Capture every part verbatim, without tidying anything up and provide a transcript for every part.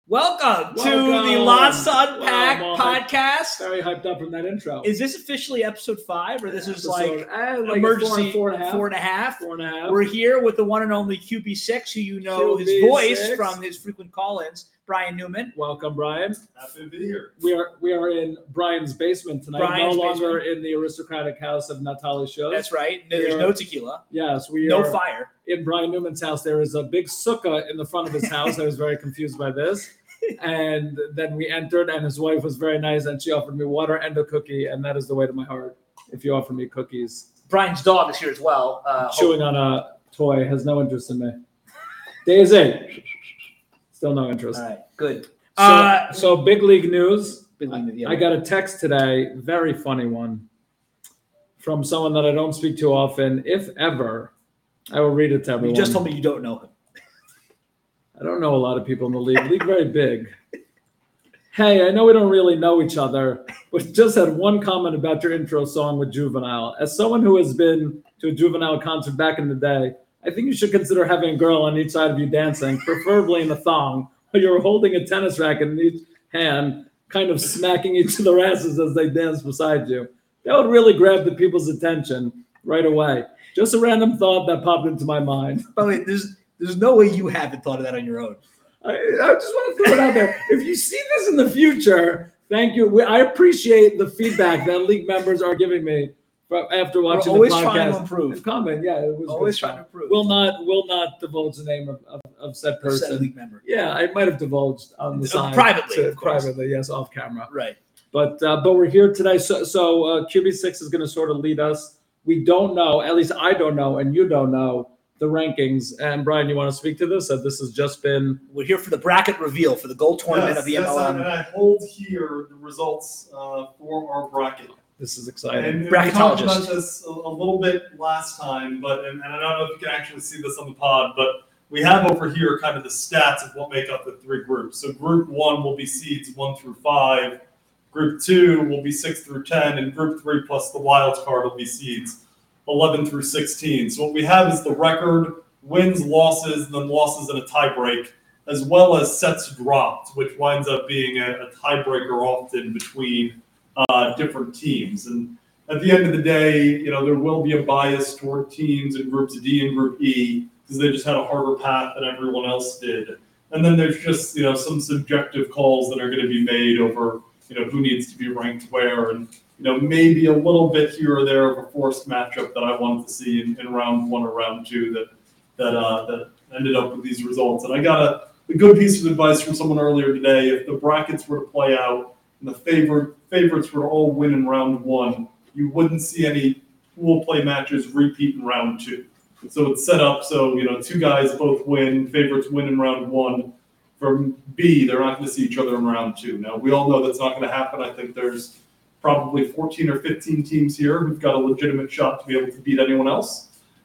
Welcome, Welcome to the Lots to Unpack wow, podcast. Very hyped up from that intro. Is this officially episode five, or this is Episode, like, uh, like emergency four, four and a half? Four and a half. Four and a half. We're here with the one and only Q B six, who you know his Q B voice six. from his frequent call-ins, Brian Newman. Welcome, Brian. Happy to be here. We are we are in Brian's basement tonight. Brian's no longer basement. in the aristocratic house of Natalie Shows. That's right. No, there's We no are- tequila, Yes, we no are fire. in Brian Newman's house. There is a big sukkah in the front of his house. I was very confused by this. And then we entered, and his wife was very nice, and she offered me water and a cookie, and that is the way to my heart. If you offer me cookies, Brian's dog is here as well. Uh, chewing on a toy has no interest in me. Daisy, still no interest. All right, good. So, Uh, so big league news. Big league, yeah. I got a text today, very funny one, from someone that I don't speak to often. If ever, I will read it to everyone. You just told me you don't know him. I don't know a lot of people in the league. League very big. Hey, I know we don't really know each other, but just had one comment about your intro song with Juvenile. As someone who has been to a Juvenile concert back in the day, I think you should consider having a girl on each side of you dancing, preferably in a thong, while you're holding a tennis racket in each hand, kind of smacking each of their asses as they dance beside you. That would really grab the people's attention right away. Just a random thought that popped into my mind. By the way, there's there's no way you haven't thought of that on your own. I, I just want to throw it out there. If you see this in the future, thank you. We, I appreciate the feedback that league members are giving me for, after watching We're always the podcast. trying to improve. Comment, yeah, it was Always good trying stuff. to improve. Will not will not divulge the name of, of, of said Said person. league member. Yeah, I might have divulged on the Uh, side privately, to- of course. privately, yes, off camera. Right. But uh, but we're here today. So so uh, Q B six is going to sort of lead us. We don't know, at least I don't know, and you don't know the rankings. And Brian, you want to speak to this? That this has just been. We're here for the bracket reveal for the gold tournament yes, of the yes, M L M. and I hold here the results uh, for our bracket. This is exciting. And we talked Bracketologist. about this a, a little bit last time, but and, and I don't know if you can actually see this on the pod, but we have over here kind of the stats of what make up the three groups. So group one will be seeds one through five. Group two will be six through ten, and group three plus the wild card will be seeds eleven through sixteen. So what we have is the record, wins, losses, and then losses in a tiebreak, as well as sets dropped, which winds up being a, a tiebreaker often between uh, different teams. And at the end of the day, you know, there will be a bias toward teams in groups D and group E because they just had a harder path than everyone else did. And then there's just, you know, some subjective calls that are going to be made over, you know, who needs to be ranked where, and, you know, maybe a little bit here or there of a forced matchup that I wanted to see in, in round one or round two that that uh, that ended up with these results. And I got a, a good piece of advice from someone earlier today. If the brackets were to play out and the favorite favorites were to all win in round one, you wouldn't see any pool play matches repeat in round two. So it's set up so, you know, two guys both win, favorites win in round one. From B, they're not going to see each other in round two. Now, we all know that's not going to happen. I think there's probably fourteen or fifteen teams here who've got a legitimate shot to be able to beat anyone else.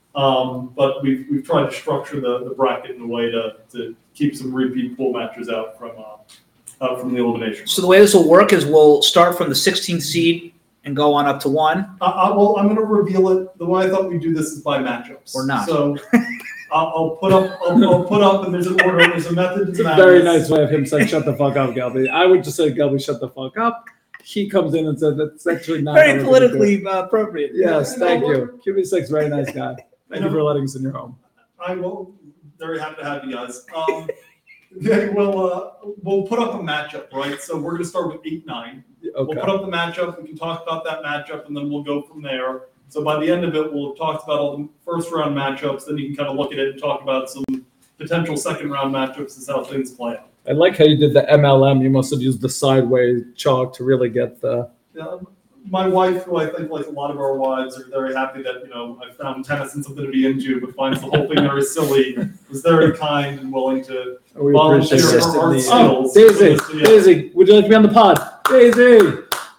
Um, but we've, we've tried to structure the, the bracket in a way to, to keep some repeat pool matches out from uh, out from the elimination. So the way this will work is we'll start from the sixteenth seed and go on up to one. Uh, uh, well, I'm going to reveal it. The way I thought we'd do this is by matchups. Or not. So I'll, I'll put up, I'll, I'll put up, and there's an order, there's a method It's to a madness. very nice way of him saying, shut the fuck up, Gelby. I would just say, Gelby, shut the fuck up. He comes in and says, that's actually not. how Very we're gonna do it." politically uh, appropriate. Yes, Yeah, thank no, you. Q B six, very nice guy. Thank you for letting us in your home. I will. Very happy to have you guys. Um, they will. Uh, we'll put up a matchup, right? So we're going to start with eight nine. We'll Okay. put up the matchup. We can talk about that matchup, and then we'll go from there. So by the end of it, we'll have talked about all the first round matchups. Then you can kind of look at it and talk about some potential second round matchups and how things play out. I like how you did the M L M. You must have used the sideways chalk to really get the. Yeah, my wife, who I think like a lot of our wives are very happy that, you know, I found tennis and something to be into, but finds the whole thing very silly, was very kind and willing to We volunteer appreciate her it. art Oh, skills. Daisy, So, yeah. Daisy, would you like to be on the pod? Daisy,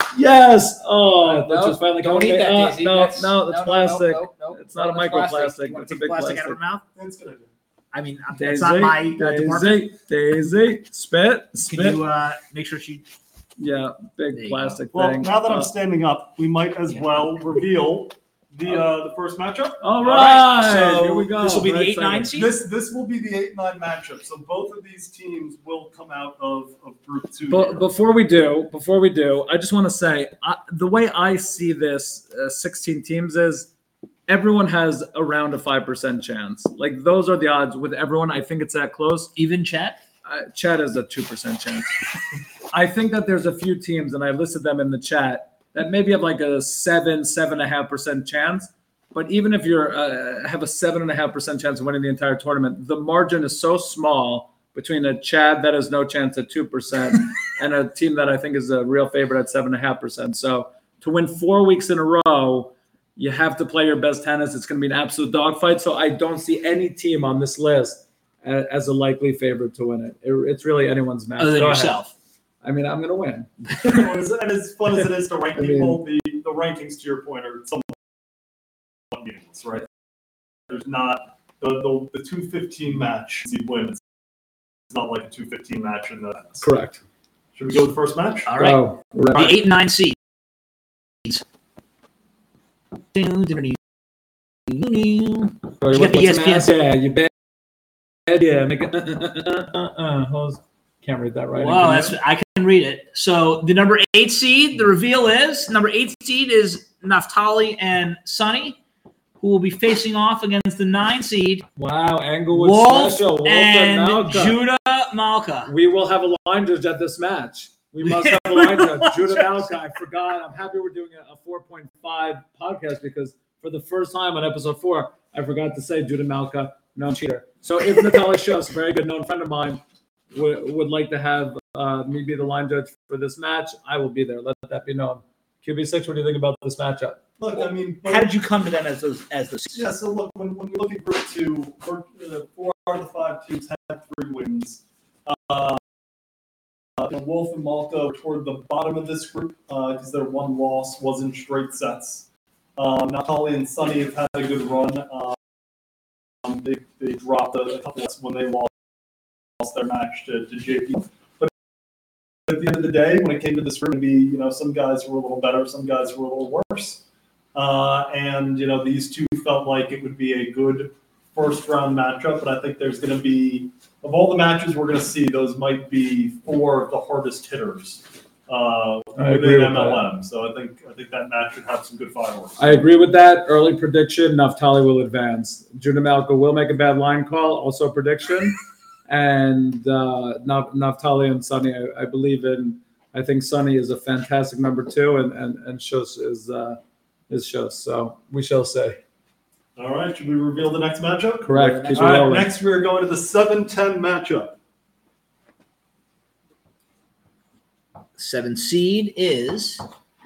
yes. Oh, Uh, that's no, just finally don't coming. eat that, Uh, Daisy. No, That's- no, that's plastic. No, no, no. It's not a That's microplastic. You want It's to a take big plastic out of her mouth? That's good. I mean, that's Daisy, not my uh, department. Daisy, Daisy, spit, Can spit. you uh, make sure she? Yeah, There big you plastic Well, thing. now that I'm Uh, standing up, we might as Yeah. well reveal the uh, the first matchup. All All right, right, so here we go. this will be the Very eight nine exciting. seed? This this will be the eight nine matchup. So both of these teams will come out of, of Group Two. But here. before we do, before we do, I just want to say I, the way I see this uh, sixteen teams is everyone has around a five percent chance. Like those are the odds with everyone. I think it's that close. Even chat? Uh, Chad has a two percent chance. I think that there's a few teams, and I listed them in the chat, that maybe have like a seven, seven and a half percent chance. But even if you're uh, have a seven and a half percent chance of winning the entire tournament, the margin is so small between a Chad that has no chance at two percent and a team that I think is a real favorite at seven and a half percent. So to win four weeks in a row, you have to play your best tennis. It's going to be an absolute dogfight. So I don't see any team on this list a- as a likely favorite to win it. It- it's really anyone's match. Other than Go ahead. yourself. I mean, I'm going to win. and as and as fun as it is to rank I mean- people, the, the rankings to your point are somewhat meaningless, right? There's not the the, the two fifteen match seed win. It's not like a two fifteen match in the. Correct. Should we go with the first match? All right. Go. We're The ready. eight and nine seeds. Oh, You you got the what's E S P N. the math? Yeah, you bet. Yeah, make it. Uh, uh, uh, hold- Can't read that right. Wow, that's I can read it. So the number eight seed, the reveal is number eight seed is Naftali and Sonny, who will be facing off against the nine seed Wow, Englewood Wolf special. Wolf and Malka. Judah Malka. We will have a line judge at this match. We must have a line judge. Judah Malka. I forgot. I'm happy we're doing a, a four point five podcast because for the first time on episode four, I forgot to say Judah Malka, known cheater. So if Natalie Schuss, a very good known friend of mine, would, would like to have uh, me be the line judge for this match, I will be there. Let that be known. Q B six, what do you think about this matchup? Look, I mean, How did you come to them as those as the yeah. So look, when, when we look at Group Two, four, uh, four out of the five teams had three wins. Uh, uh, you know, Wolf and Malka were toward the bottom of this group because their one loss was in straight sets. Um, Natali and Sonny have had a good run. Um, they, they dropped a, a couple of when they lost, lost their match to, to J P. But at the end of the day, when it came to this group, be you know some guys were a little better, some guys were a little worse. Uh, and you know these two felt like it would be a good first round matchup, but I think there's going to be of all the matches we're going to see, those might be four of the hardest hitters uh, I agree within with M L M. So I think I think that match should have some good fireworks. I agree with that. Early prediction, Naftali will advance. Judah Malka will make a bad line call, also a prediction. And uh, Naf- Naftali and Sonny, I, I believe in. I think Sonny is a fantastic number two, and and and Schuss is uh, is Schuss. So we shall say. All right, should we reveal the next matchup? Correct. Keep it All right, rolling. next we're going to the seven ten matchup. seven seed is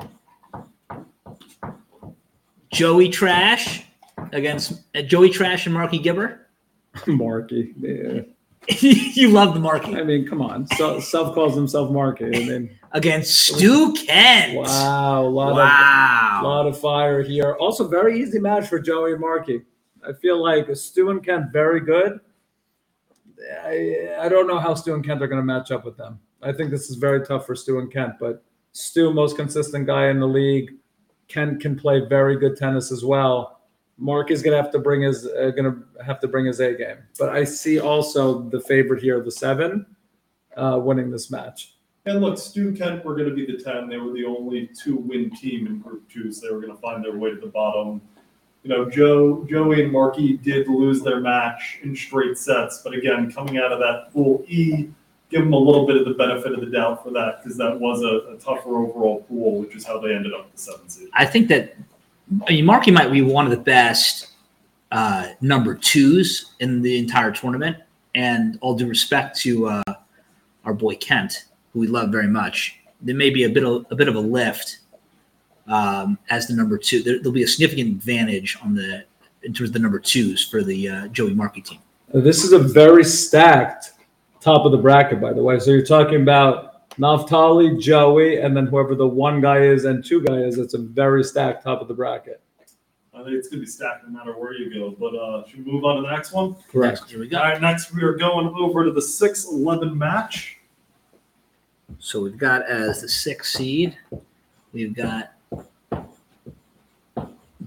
Joey Trash against uh, Joey Trash and Marky Gibber. Marky. Yeah. You love the Marky. I mean, come on. So, self calls himself Marky. I mean, Against Stu Kent. wow, a lot Wow. of a lot of fire here. Also, very easy match for Joey and Marky. I feel like Stu and Kent very good. I, I don't know how Stu and Kent are going to match up with them. I think this is very tough for Stu and Kent, but Stu, most consistent guy in the league. Kent can play very good tennis as well. Mark is going to have to bring his uh, going to have to bring his A game. But I see also the favorite here, the seven, uh, winning this match. And look, Stu and Kent were going to be the ten. They were the only two-win team in Group Two, so they were going to find their way to the bottom. You know, Joe, Joey and Marky did lose their match in straight sets, but again, coming out of that Pool E, give them a little bit of the benefit of the doubt for that because that was a, a tougher overall pool, which is how they ended up with the seventh seed. I think that I mean Marky might be one of the best uh, number twos in the entire tournament. And all due respect to uh, our boy Kent, who we love very much, there may be a bit of a bit of a lift um, as the number two. There, there'll be a significant advantage on the in terms of the number twos for the uh, Joey Marky team. This is a very stacked top of the bracket, by the way. So you're talking about Naftali, Joey, and then whoever the one guy is and two guy is. It's a very stacked top of the bracket. I think it's going to be stacked no matter where you go. But uh, should we move on to the next one? Correct. Here we All go. right, next we are going over to the six eleven match. So we've got as the sixth seed, we've got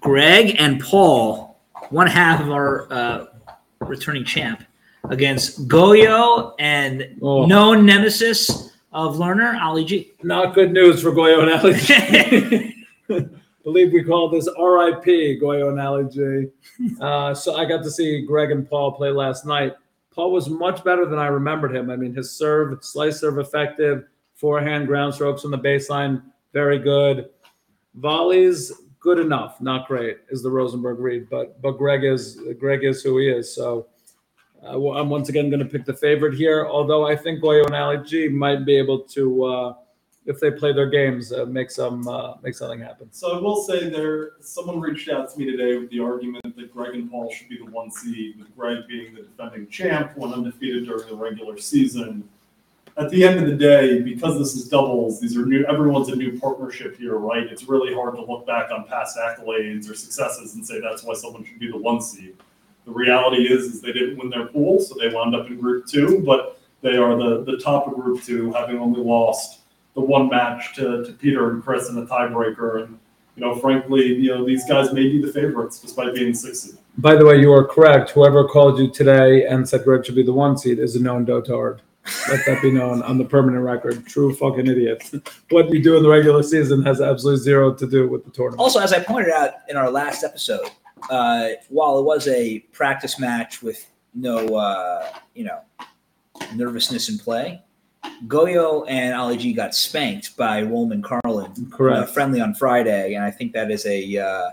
Greg and Paul, one half of our uh, returning champ, against Goyo and Oh. known nemesis of Lerner, Ali G. Not good news for Goyo and Ali G. Believe we call this R I P Goyo and Ali G. Uh, so I got to see Greg and Paul play last night. Paul was much better than I remembered him. I mean, his serve, slice serve effective, forehand ground strokes on the baseline, very good. Volleys, good enough, not great, is the Rosenberg read. But but Greg is Greg is who he is. So uh, well, I'm once again going to pick the favorite here. Although I think Goyo and Ali G might be able to, uh, if they play their games, uh, make some uh, make something happen. So I will say there, someone reached out to me today with the argument that Greg and Paul should be the one seed, with Greg being the defending champ, one undefeated during the regular season. At the end of the day, because this is doubles, these are new. Everyone's a new partnership here, right? It's really hard to look back on past accolades or successes and say that's why someone should be the one seed. The reality is, is they didn't win their pool, so they wound up in Group Two, but they are the the top of Group Two, having only lost the one match to, to Peter and Chris in a tiebreaker. And, you know, frankly, you know, these guys may be the favorites despite being six seed. By the way, you are correct. Whoever called you today and said Greg should be the one seed is a known dotard. Let that be known on the permanent record. True fucking idiot. What you do in the regular season has absolutely zero to do with the tournament. Also, as I pointed out in our last episode, uh, while it was a practice match with no, uh, you know, nervousness in play, Goyo and Ali G got spanked by Roman Carlin, Correct. Uh, friendly on Friday, and I think that is a uh,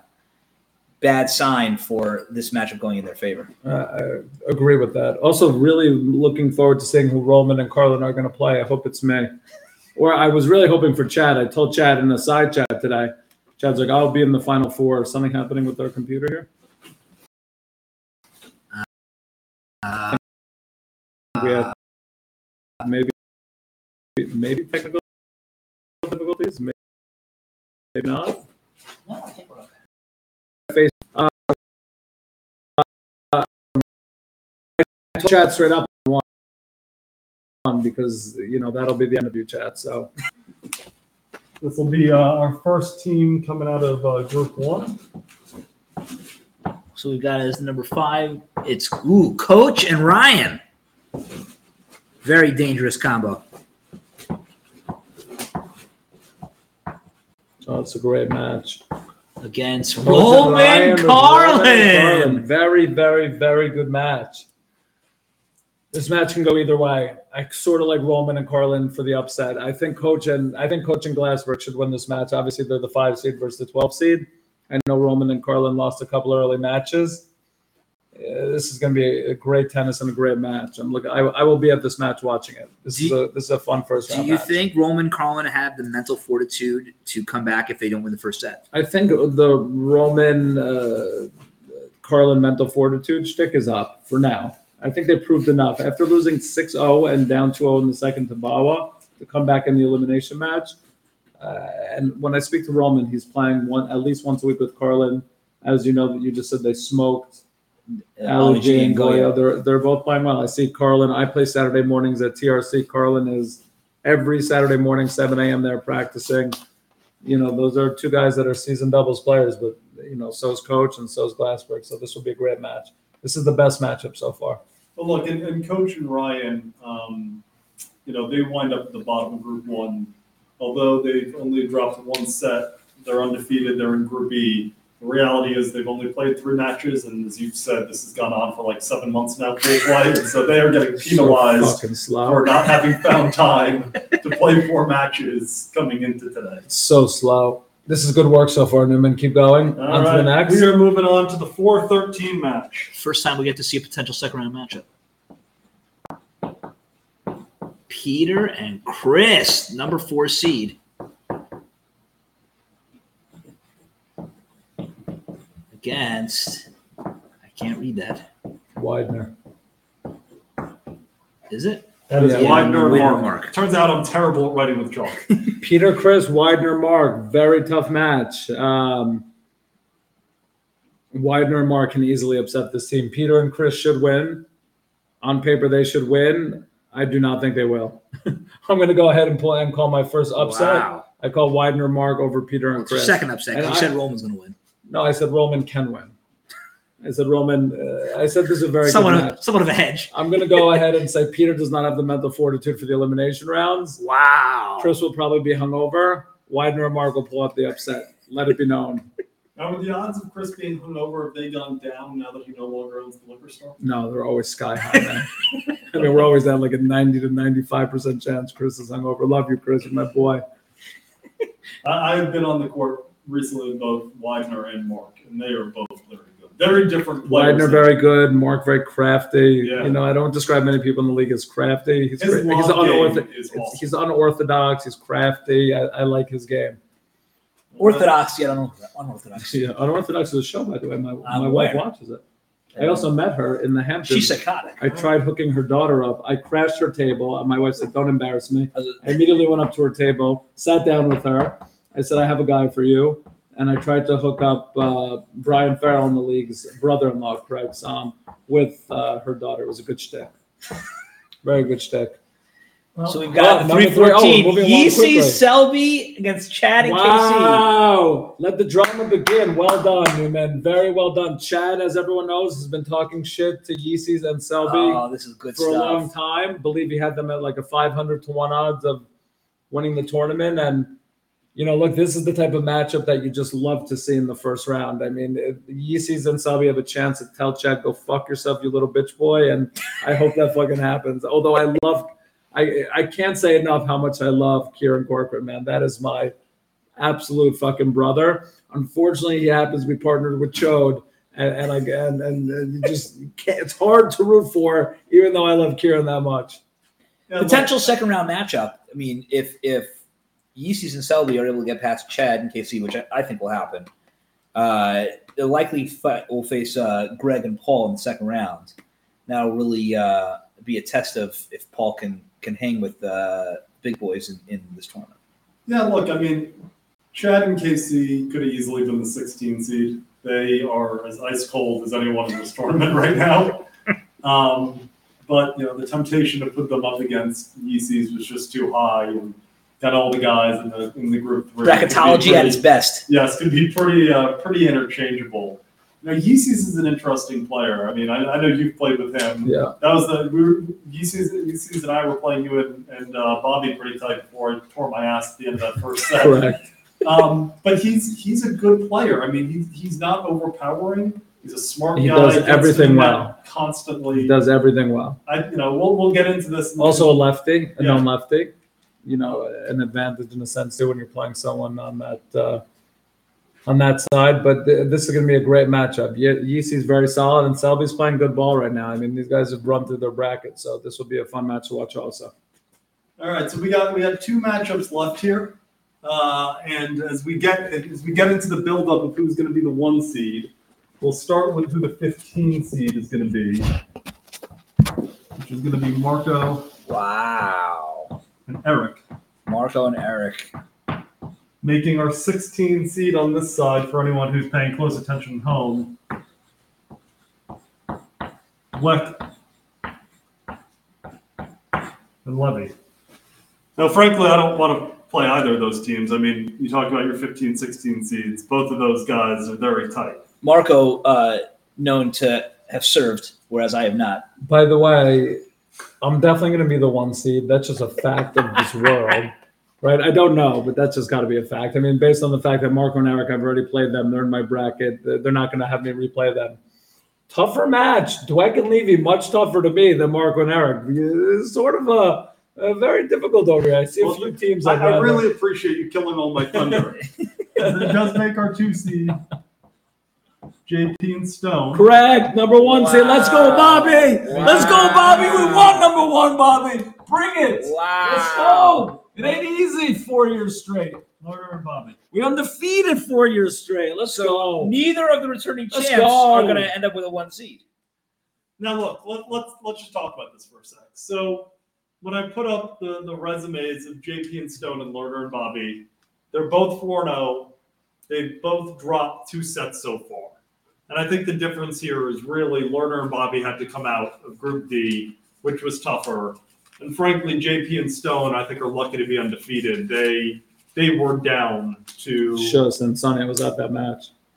bad sign for this matchup going in their favor. Uh, I agree with that. Also, really looking forward to seeing who Roman and Carlin are going to play. I hope it's me. Or I was really hoping for Chad. I told Chad in a side chat today. Chad's like, I'll be in the final four. Something happening with their computer here? Uh, We had maybe maybe technical difficulties, maybe, maybe not. no, I think we're okay. Uh, uh, I told Chad straight up one because you know that'll be the end of your chat. So This will be uh, our first team coming out of uh, Group One. So we've got as number five, it's ooh, Coach and Ryan. Very dangerous combo. oh, it's a great match. Against Coach and Ryan Roman with Carlin. Roman Carlin. Very, very, very good match. This match can go either way. I sort of like Roman and Carlin for the upset. I think Coach and I think Coach and Glassberg should win this match. Obviously, they're the five seed versus the twelve seed. I know Roman and Carlin lost a couple early matches. Uh, this is going to be a great tennis and a great match. I'm looking. I, I will be at this match watching it. This Do is you- a this is a fun first Do round you match. think Roman Carlin have the mental fortitude to come back if they don't win the first set? I think the Roman uh, Carlin mental fortitude shtick is up for now. I think they proved enough after losing six oh and down two oh in the second to Bawa to come back in the elimination match. Uh, and when I speak to Roman, he's playing one at least once a week with Carlin. As you know, that you just said they smoked Ali G and Goyo. They're they're both playing well. I see Carlin. I play Saturday mornings at T R C. Carlin is every Saturday morning, seven a.m. They're practicing. You know, those are two guys that are seasoned doubles players, but you know, so is Coach and so is Glassberg. So this will be a great match. This is the best matchup so far. But look, and, and Coach and Ryan, um, you know, they wind up at the bottom of Group One. Although they've only dropped one set, they're undefeated. They're in Group E. The reality is they've only played three matches, and as you've said, this has gone on for like seven months now, pool play, and so they are getting penalized So fucking slow. for not having found time to play four matches coming into today. So slow. This is good work so far, Newman. Keep going. All On to the right, next. we are moving on to the four thirteen match. First time we get to see a potential second round matchup. Peter and Chris, number four seed. Against, I can't read that. Widener. Is it? That is Yeah, Widener Widener Mark. Mark. Turns out I'm terrible at writing with chalk. Peter, Chris, Widener, Mark. Very tough match. Um, Widener and Mark can easily upset this team. Peter and Chris should win. On paper, they should win. I do not think they will. I'm going to go ahead and play and call my first upset. Wow. I call Widener, Mark over Peter and It's your Chris. second upset. 'cause And You I- said Roman's going to win. No, I said Roman can win. I said Roman. Uh, I said this is a very Somewhat good of, match. somewhat of a hedge. I'm going to go ahead and say Peter does not have the mental fortitude for the elimination rounds. Wow. Chris will probably be hungover. Widener and Mark will pull out the upset. Let it be known. Now, with the odds of Chris being hungover, have they gone down now that he no longer owns the liquor store? No, they're always sky high, man. I mean, we're always at like a ninety to ninety-five percent chance Chris is hungover. Love you, Chris. You're my boy. I, I've been on the court recently with both Widener and Mark, and they are both very good. Very different players. Widener very good. Mark very crafty. Yeah. You know, I don't describe many people in the league as crafty. He's His cra- he's, long game unortho- is it's- awesome. he's unorthodox. He's crafty. I, I like his game. Orthodox yet unorthodox. unorthodox. Yeah, unorthodox is a show, by the way. My, I'm my wife aware. watches it. I also met her in the Hamptons. She's psychotic. I tried hooking her daughter up. I crashed her table. And my wife said, "Don't embarrass me." I was- I immediately went up to her table, sat down with her. I said, "I have a guy for you." And I tried to hook up uh, Brian Farrell in the league's brother-in-law, Craig Sam, with uh, her daughter. It was a good shtick. Very good shtick. So we've got Oh, the number three three. Oh, fourteen. we're moving along Yeezy quickly. Selby against Chad and Wow. Let the drama begin. Well done, Newman. Very well done. Chad, as everyone knows, has been talking shit to Yeezy's and K C. Selby. Oh, this is good for a stuff. long time. Believe he had them at like a five hundred to one odds of winning the tournament. And, you know, look, this is the type of matchup that you just love to see in the first round. I mean, Yeezy's and Selby have a chance to tell Chad, go fuck yourself, you little bitch boy. And I hope that fucking happens. Although I love, I, I can't say enough how much I love Kieran Corcoran, man. That is my absolute fucking brother. Unfortunately, he happens to be partnered with Chode. And, and I and, and, and you just can't, it's hard to root for, even though I love Kieran that much. Yeah, Potential second round matchup. I mean, if if Yeezy and Selby are able to get past Chad and K C, which I, I think will happen, uh, they'll likely fight, will face uh, Greg and Paul in the second round. That'll really uh, be a test of if Paul can can hang with uh, big boys in, in this tournament. Yeah, look, I mean, Chad and K C could have easily been the sixteen seed. They are as ice cold as anyone in this tournament right now. Um, but, you know, the temptation to put them up against Yeezy's was just too high. And got all the guys in the in the group three. Bracketology at its best. Yes, could be pretty uh, pretty interchangeable. You know, Yeezy's is an interesting player. I mean, I, I know you've played with him. Yeah. That was the we were, Yeezy's, Yeezy's and I were playing you and, and uh, Bobby pretty tight before I tore my ass at the end of that first set. Correct. Um, but he's he's a good player. I mean, he's he's not overpowering. He's a smart He guy. does gets everything to the net well. Constantly. He does everything well. I you know we'll we'll get into this. Also a lefty, a Yeah. non-lefty. You know, an advantage in a sense too when you're playing someone on that uh, on that side. But th- this is going to be a great matchup. Ye- Yeezy's very solid, and Selby's playing good ball right now. I mean, these guys have run through their bracket, so this will be a fun match to watch also. All right, so we got we have two matchups left here, uh, and as we get as we get into the buildup of who's going to be the one seed, we'll start with who the fifteen seed is going to be, which is going to be Marco Wow. and Eric, Marco and Eric. making our sixteen seed on this side for anyone who's paying close attention at home. Leck and Levy. Now, frankly, I don't want to play either of those teams. I mean, you talk about your fifteen, sixteen seeds. Both of those guys are very tight. Marco, uh, known to have served, whereas I have not. By the way, I'm definitely going to be the one seed. That's just a fact of this world, right? I don't know, but that's just got to be a fact. I mean, based on the fact that Marco and Eric, I've already played them. They're in my bracket. They're not going to have me replay them. Tougher match. Dweck and Levy, much tougher to me than Marco and Eric. It's sort of a, a very difficult over here. I see a Well, few teams. I, I'd I rather- really appreciate you killing all my thunder. It does make our two seed J P and Stone. Correct. Number one seed. Let's go, Bobby. Let's go, Bobby. We won number one, Bobby. Bring it. Wow. Let's go. It ain't easy four years straight. Laura and Bobby. We undefeated four years straight. Let's go. Neither of the returning Let's champs go. are going to end up with a one seed. Now look, let, let's let's just talk about this for a sec. So when I put up the, the resumes of J P and Stone and Lerner and Bobby, they're both four and oh. They've both dropped two sets so far. And I think the difference here is really Lerner and Bobby had to come out of Group D, which was tougher. And frankly, J P and Stone, I think, are lucky to be undefeated. They they were down to Shows and Sonny was at that match.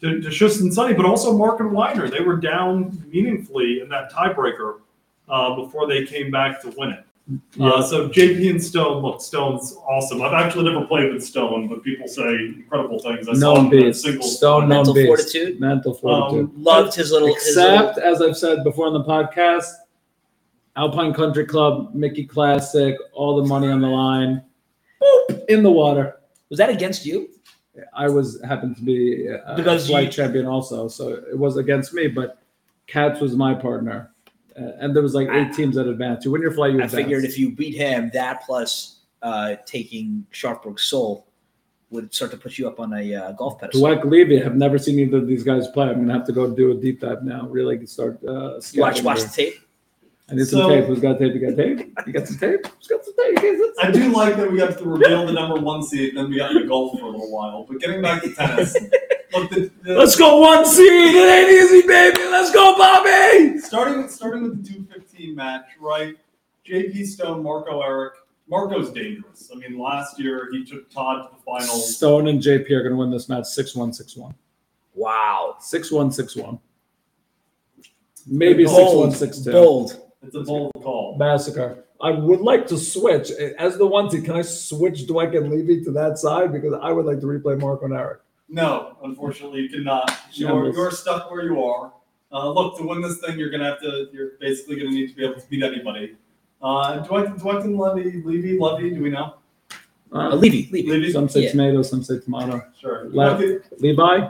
to, to Schuss and Sonny, but also Mark and Widener. They were down meaningfully in that tiebreaker uh, before they came back to win it. Yeah. Uh, so J P and Stone, look, Stone's awesome. I've actually never played with Stone, but people say incredible things. I saw Known him in beast. singles. Stone, known Mental beast. fortitude. Mental fortitude. Um, Loved his little. his Except, little- as I've said before on the podcast, Alpine Country Club, Mickey Classic, all the money on the line, boop, in the water. was that against you? I was happened to be a Because flight you- champion also, so it was against me. But Katz was my partner, uh, and there was like eight I- teams that advanced. You win your flight, you I advance. figured if you beat him, that plus uh, taking Sharpburg Soul would start to put you up on a uh, golf pedestal. Dweck Levy, have never seen either of these guys play. I'm gonna have to go do a deep dive now. Really start uh, Watch, scouting watch here. the tape. I need some So- tape. Who's got tape? You got tape? You got some tape? Who's got some tape? You got I some do like that we got to reveal the number one seed, then we got into golf for a little while. But getting back to tennis, look, the, the, Let's go one seed. It ain't easy, baby. Let's go, Bobby. starting with starting with the two fifteen match, right? J P Stone, Marco Eric. Marco's dangerous. I mean, last year he took Todd to the finals. Stone and J P are going to win this match six one, six one. Wow. six one, six one. Maybe six Bold. one, six two. Bold. It's a bold call. Massacre. I would like to switch. As the one seed, can I switch Dweck and Levy to that side? Because I would like to replay Marco and Eric. No, unfortunately, you cannot. You're, Shambles. you're stuck where you are. Uh, look, to win this thing, you're gonna have to. You're basically gonna need to be able to beat anybody. Uh, Dweck, Dweck and Levy, Levy, Levy. Do we know? Uh, Uh, Levy. Levy. Levy. some say Yeah. tomato, some say tomato. Sure. Le- Okay. Levi?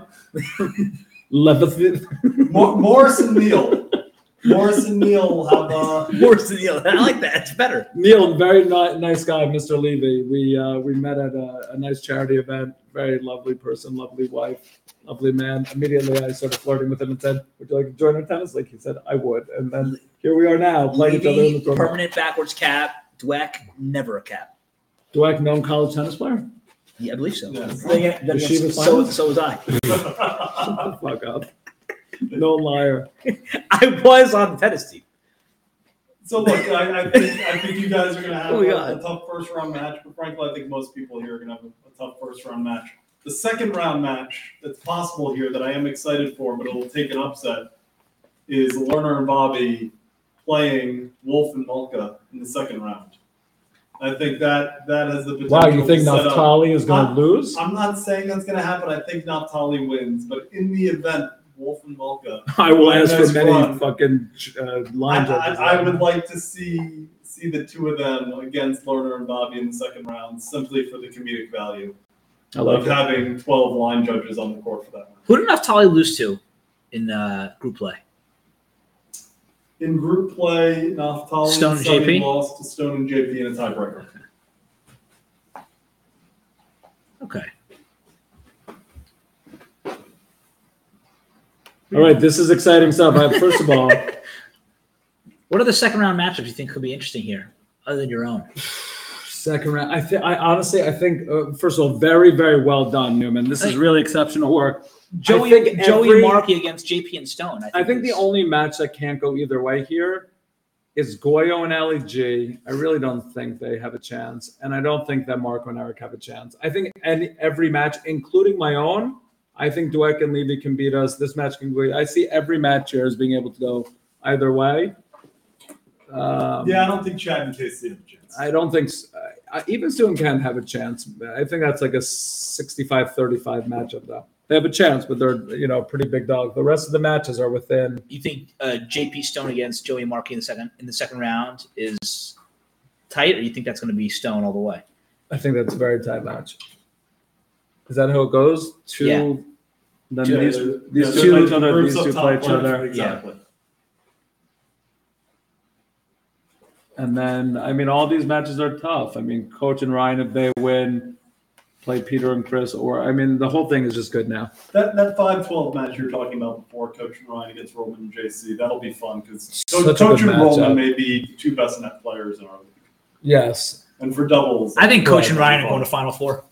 Levi? Mor- Morris and Neal. Morris and Neal will have. Uh, Morris and Neal. I like that. It's better. Neil, very ni- nice guy, Mister Levy. We uh, we met at a, a nice charity event. Very lovely person, lovely wife, lovely man. Immediately, I started flirting with him and said, "Would you like to join our tennis league?" He said, "I would." And then here we are now, playing each other in the Levy, tournament. permanent backwards cap. Dweck, never a cap. Dweck, known college tennis player? Yeah, I believe so. Yeah. Then- then Was she against- the so, finals? so was I. Shut the fuck up. No liar. I was on the tennis team. so look, I, I think I think you guys are gonna have Oh my a, God. a tough first round match, but frankly, I think most people here are gonna have a, a tough first round match. The second round match that's possible here that I am excited for, but it will take an upset, is Lerner and Bobby playing Wolf and Malka in the second round. I think that that has the potential. Wow, you think to set up- Naftali is going Uh, to lose? I'm not saying that's going to happen. I think Naftali wins, but in the event Wolf and Malka, I will ask for Nice many run. fucking uh, I, line judges. I, I would like to see see the two of them against Lerner and Bobby in the second round, simply for the comedic value I like of it. having twelve line judges on the court for that one. Who did Naftali lose to in uh, group play? In group play, Naftali Stone and J P? Sonny lost to Stone and J P in a tiebreaker. Okay. All right, this is exciting stuff. I, first of all, What are the second round matchups you think could be interesting here, other than your own? second round. I think. I honestly, I think. Uh, first of all, very, very well done, Newman. This is really exceptional work. Joey, think Joey every- Markey against J P and Stone. I think, I think the is- only match that can't go either way here is Goyo and Ali G. I really don't think they have a chance, and I don't think that Marco and Eric have a chance. I think any every match, including my own, I think Dweck and Levy can beat us. This match can go. I see every match here as being able to go either way. Um, Yeah, I don't think Chad and Casey have a chance. I don't think s- I, even Stu can have a chance. I think that's like a sixty-five thirty-five matchup, though. They have a chance, but they're you know pretty big dog. The rest of the matches are within. You think uh, J P Stone against Joey Markey in the second in the second round is tight, or you think that's going to be Stone all the way? I think that's a very tight match. Is that how it goes? Two. Yeah. Then Yeah, these, they're- these yeah, two, they're each like other, groups these of two play top each players. other, Exactly. and then I mean all these matches are tough. I mean, Coach and Ryan, if they win, play Peter and Chris, or I mean the whole thing is just good now. That that five twelve match you were talking about before, Coach and Ryan against Roman and J C, that'll be fun because Such Coach, a Coach good and Roman matchup. may be the two best net players in our league. Yes. And for doubles, I think Coach that'll and be Ryan are fun. going to Final Four.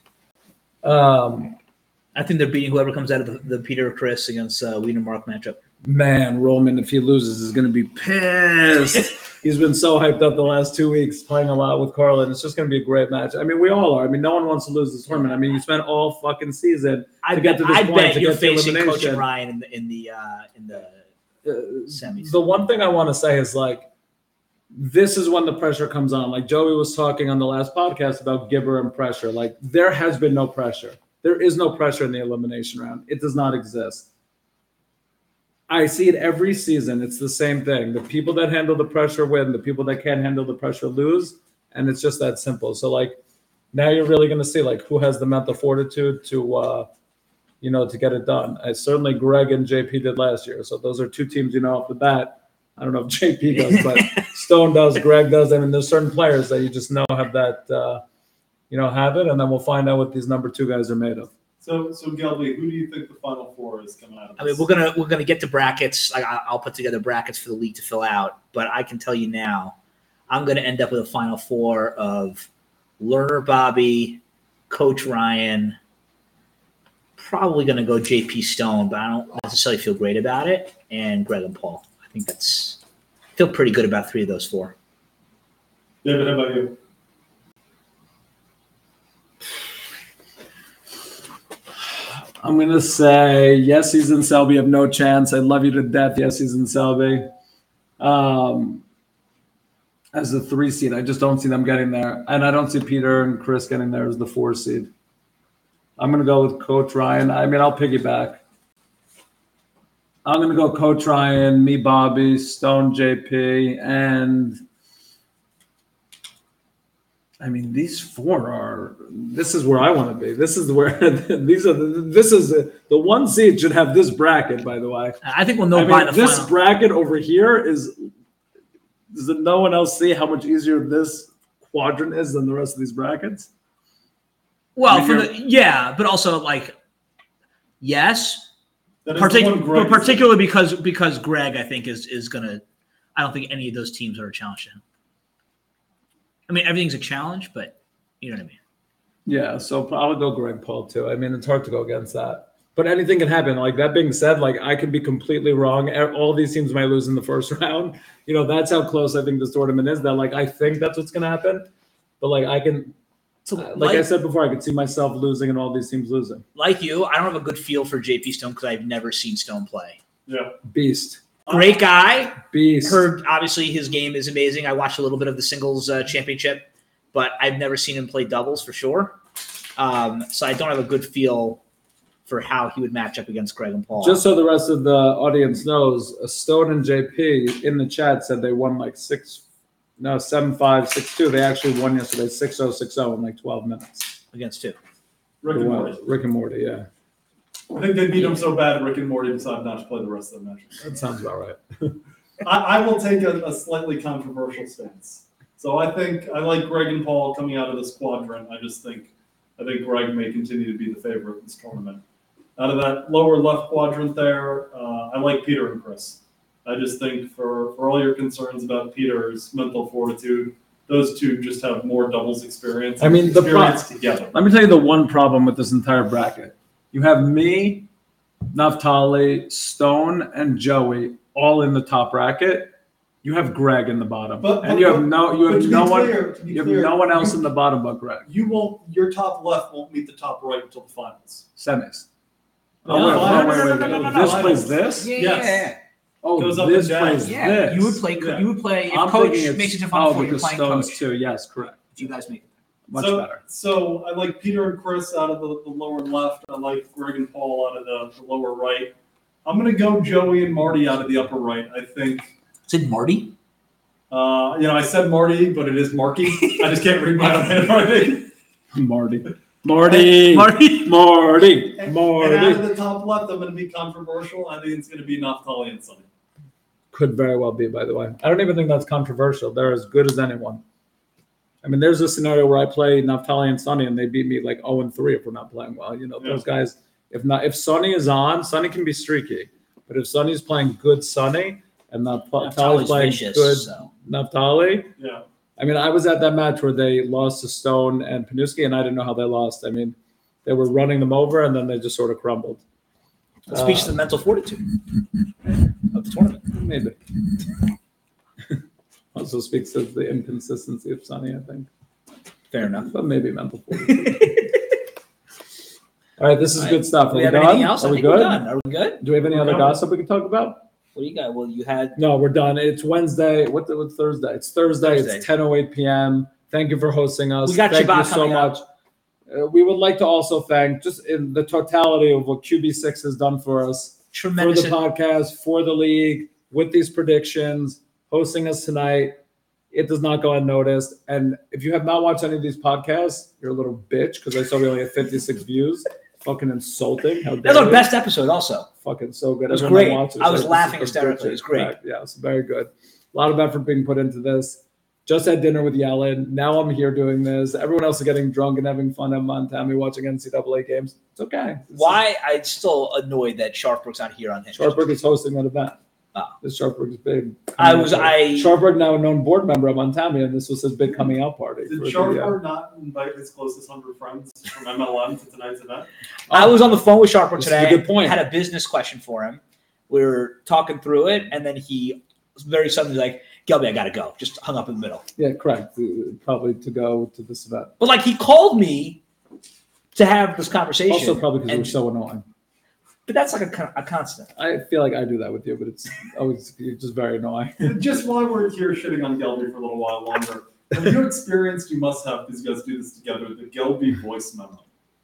Um, I think they're beating whoever comes out of the, the Peter or Chris against uh, Wiener Mark matchup. Man, Roman, if he loses, is going to be pissed. He's been so hyped up the last two weeks, playing a lot with Carlin. It's just going to be a great match. I mean, we all are. I mean, no one wants to lose this tournament. I mean, you spent all fucking season I to bet, get to this I point bet to you're get the facing Coach elimination. and Ryan in the in the uh, in the Uh, semis. The one thing I want to say is like, this is when the pressure comes on. Like Joey was talking on the last podcast about Gibber and pressure. Like there has been no pressure. There is no pressure in the elimination round. It does not exist. I see it every season. It's the same thing. The people that handle the pressure win. The people that can't handle the pressure lose. And it's just that simple. So like now you're really going to see like who has the mental fortitude to, uh, you know, to get it done. I, certainly Greg and J P did last year. So those are two teams, you know, off the bat. I don't know if J P does, but Stone does, Greg does. I mean, there's certain players that you just know have that, uh, you know, have it. And then we'll find out what these number two guys are made of. So, so Gelby, who do you think the final four is coming out of this? I mean, we're gonna we're gonna get to brackets. Like I- I'll put together brackets for the league to fill out. But I can tell you now, I'm gonna end up with a final four of Lerner, Bobby, Coach Ryan. Probably gonna go J P Stone, but I don't necessarily feel great about it. And Greg and Paul. I think that's I feel pretty good about three of those four. David, how about you? I'm going to say, yes, he's in Selby. Have no chance. I love you to death. Yes, he's in Selby. Um, as the three seed, I just don't see them getting there. And I don't see Peter and Chris getting there as the four seed. I'm going to go with Coach Ryan. I mean, I'll piggyback. I'm going to go Coach Ryan, me, Bobby, Stone, J P, and I mean, these four are. This is where I want to be. This is where these are. The, this is the, the one seed should have this bracket. By the way, I think we'll know I by mean, the this final. bracket over here is. Does no one else see how much easier this quadrant is than the rest of these brackets? Well, I mean, for you're- the yeah, but also like yes, That is the Partic- one Greg but is- particularly because because Greg, I think, is is gonna. I don't think any of those teams are a challenge to him. I mean, everything's a challenge, but you know what I mean. Yeah, so I would go Greg Paul too. I mean, it's hard to go against that. But anything can happen. Like that being said, like I could be completely wrong. All these teams might lose in the first round. You know, that's how close I think this tournament is. That like I think that's what's gonna happen. But like I can, So, like, like, I said before, I could see myself losing and all these teams losing. like you, I don't have a good feel for J P Stone because I've never seen Stone play. Yeah. Beast, Great guy. beast. Heard obviously his game is amazing. I watched a little bit of the singles uh, championship, but I've never seen him play doubles for sure. Um, so I don't have a good feel for how he would match up against Greg and Paul. Just so the rest of the audience knows, uh, Stone and J P in the chat said they won like six, no, seven five, six two. They actually won yesterday, six oh, six oh in like twelve minutes. against two. Rick and Wow, Morty. Rick and Morty, yeah. I think they beat him so bad, Rick and Morty decided not to play the rest of the matches. That sounds about right. I, I will take a, a slightly controversial stance. So I think I like Greg and Paul coming out of this quadrant. I just think I think Greg may continue to be the favorite in this tournament. Out of that lower left quadrant there, uh, I like Peter and Chris. I just think for, for all your concerns about Peter's mental fortitude, those two just have more doubles experience. I mean, the pro- experience together. Let me tell you the one problem with this entire bracket. You have me, Naftali, Stone, and Joey all in the top bracket. You have Greg in the bottom. But- and but- you have no you But have to be no one clear, to be you have clear, no one else you- in the bottom but Greg. You won't. Your top left won't meet the top right until the finals. Semis. No, Oh, wait, no, wait, no, wait, no, wait, no, wait. no, no, no, This no. plays this? Yeah, Yes. yeah, Oh, Goes up this and down. plays yeah. this. You would play. Yeah. You would play. If I'm coach thinking it's, makes it to final oh, four, you're because playing Stone's coach. too. Yes, correct. You guys make it. Much so, better. So I like Peter and Chris out of the, the lower left. I like Greg and Paul out of the, the lower right. I'm going to go Joey and Marty out of the upper right. I think, Is it Marty? uh, you know, I said Marty, but it is Marky. I just can't read my own handwriting. Marty. Marty. Marty. Marty. And, Marty. and out of the top left, I'm going to be controversial. I think it's going to be Naftali and Sonny. Could very well be, by the way. I don't even think that's controversial. They're as good as anyone. I mean, there's a scenario where I play Naftali and Sonny, and they beat me like oh and three if we're not playing well. You know, Yeah. those guys. If not, if Sonny is on, Sonny can be streaky. But if Sonny's playing good Sonny and Naftali's Naftali's playing vicious. good So. Naftali, Yeah. I mean, I was at that match where they lost to Stone and Panuski, and I didn't know how they lost. I mean, they were running them over, and then they just sort of crumbled. It speaks to the mental fortitude of the tournament. Maybe. Also speaks to the inconsistency of Sonny, I think. Fair enough. But maybe mental fortitude. All right, this is All right. good stuff. Do Are we we have done? anything else? I Are we think we're good? done. Are we good? Do we have any We're other done. gossip we can talk about? What do you got? Well, you had No, we're done. It's Wednesday. What the, what's Thursday? It's Thursday. Thursday. It's ten oh eight p.m. Thank you for hosting us. We got Thank Shabbat you so coming up. much. Uh, we would like to also thank, just in the totality of what Q B six has done for us, tremendous. for the podcast, for the league, with these predictions, hosting us tonight. It does not go unnoticed. And if you have not watched any of these podcasts, you're a little bitch because I saw we only have fifty-six views. Fucking insulting. How dare That's our you. best episode, also. Fucking so good. It was Everyone great. watches I was like, laughing this is hysterically. It was great. correct. Yeah, it's very good. A lot of effort being put into this. Just had dinner with Yellen. Now I'm here doing this. Everyone else is getting drunk and having fun at Montami watching N C double A games. It's okay. It's Why I'm still annoyed that Sharpbrook's not here on him. Sharpberg is hosting that event. Oh. This Sharpberg is big. I was I Sharpberg now a known board member of Montami, and this was his big coming out party. Did for the, Sharper not invite his closest hundred friends from M L M to tonight's event? I was on the phone with Sharpbrook This is a today. good point. Had a business question for him. We were talking through it, and then he very suddenly like, "Gelby, I gotta go." Just hung up in the middle. Yeah, correct. Uh, Probably to go to this event. But like he called me to have this conversation. Also, probably because and- we're so annoying. But that's like a, con- a constant. I feel like I do that with you, but it's always you're just very annoying. Just while we're here shitting on Gelby for a little while longer, have you experienced, you must have, because you guys do this together, the Gelby voice memo?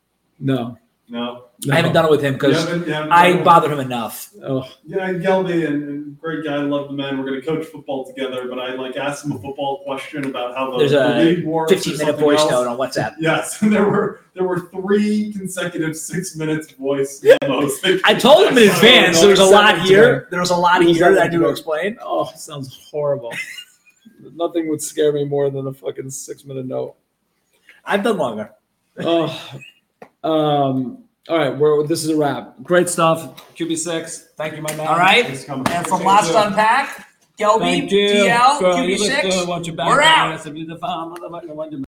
No. No? no. I haven't done it with him You because haven't- you haven't I done it? bother him enough. Oh, Yeah, Gelby and, and great guy, love the man. We're going to coach football together, but I like asked him a football question about how the, There's the a league works. or fifteen minute something voice else. note on WhatsApp. Yes, and there were there were three consecutive six minutes voice memos. I told him in That's advance so there was a lot Seven here. today. There was a lot It was here that I seven do to today. explain. oh, sounds horrible. Nothing would scare me more than a fucking six minute note. I've done longer. Oh, um. All right, we're this is a wrap. Great stuff. Q B six. Thank you, my man. All right. Thanks for coming. And from Lots to Unpack, Gelby, Thank you. T L, Girl, Q B you look six. good. Want your back We're on out. this. If you're the fine motherfucker, want your